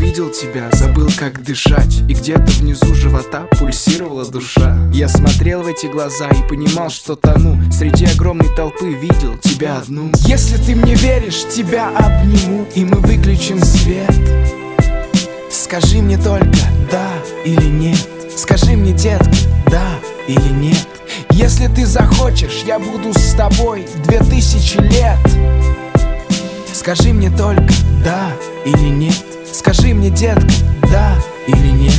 увидел тебя, забыл, как дышать, и где-то внизу живота пульсировала душа. Я смотрел в эти глаза и понимал, что тону. Среди огромной толпы видел тебя одну. Если ты мне веришь, тебя обниму, и мы выключим свет. Скажи мне только да или нет. Скажи мне, детка, да или нет. Если ты захочешь, я буду с тобой 2000 лет. Скажи мне только да или нет. Скажи мне, детка, да или нет.